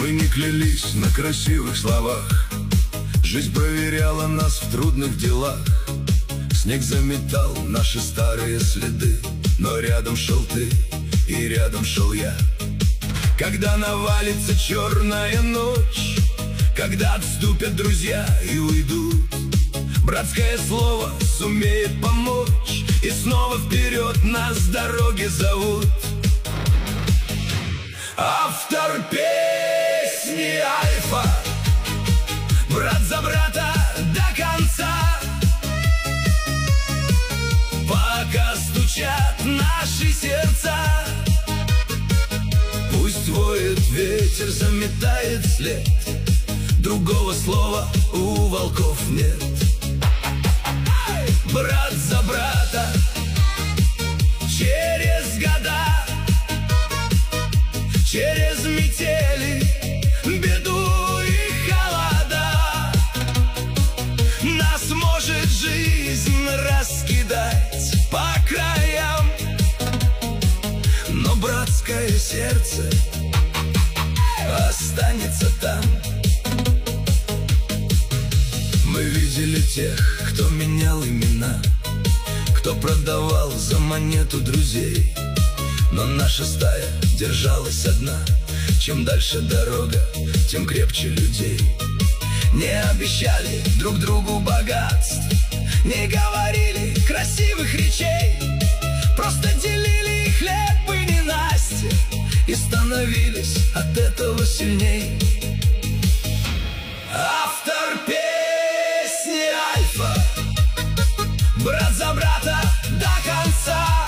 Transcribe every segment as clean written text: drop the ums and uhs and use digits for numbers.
Мы не клялись на красивых словах, жизнь проверяла нас в трудных делах. Снег заметал наши старые следы, но рядом шел ты, и рядом шел я. Когда навалится черная ночь, когда отступят друзья и уйдут, братское слово сумеет помочь, и снова вперед нас дороги зовут. Автор песни Альфа, брат за брата до конца. Пока стучат наши сердца, пусть воет ветер, заметает след, другого слова у волков нет. Брат за брата через года, через метели, беду и холода. Нас может жизнь раскидать по краям, но братское сердце останется там. Мы видели тех, кто менял имена, кто продавал за монету друзей, но наша стая держалась одна. Чем дальше дорога, тем крепче людей. Не обещали друг другу богатств, не говорили красивых речей, просто делили хлеб и ненастье, и становились от этого сильней. Автор песни Альфа, брат за брата до конца.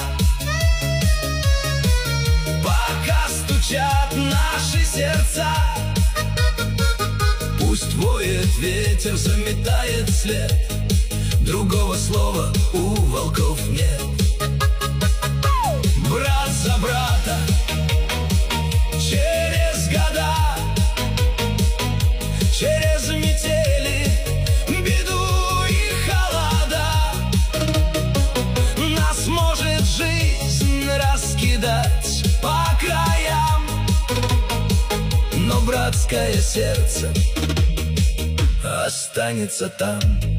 Пока стучат наши сердца, пусть воет ветер, заметает след, другого слова у волков нет. Брат за брата через года, через метели, беду и холода. Нас может жизнь раскидать по краям, но братское сердце останется там.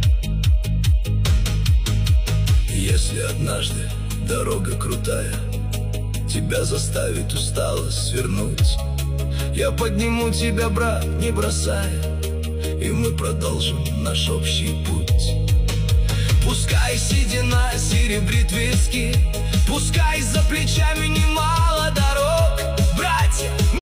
Если однажды дорога крутая тебя заставит усталость свернуть, я подниму тебя, брат, не бросая, и мы продолжим наш общий путь. Пускай седина серебрит виски, пускай за плечами немало дорог,